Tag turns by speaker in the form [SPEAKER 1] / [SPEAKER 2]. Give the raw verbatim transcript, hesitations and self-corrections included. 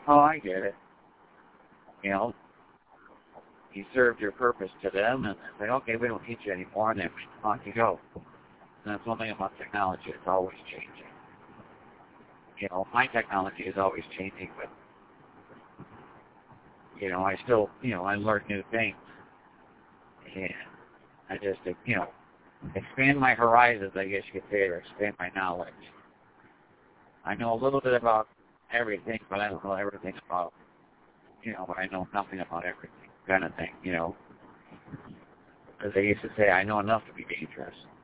[SPEAKER 1] Oh, I get it. You know, you served your purpose to them, and they say, okay, we don't teach you anymore, and then on you go. And that's one thing about technology. It's always changing. You know, my technology is always changing, but, you know, I still, you know, I learn new things. And I just, you know, expand my horizons, I guess you could say, or expand my knowledge. I know a little bit about everything, but I don't know everything about, you know, I know nothing about everything, kind of thing, you know. As they used to say, I know enough to be dangerous.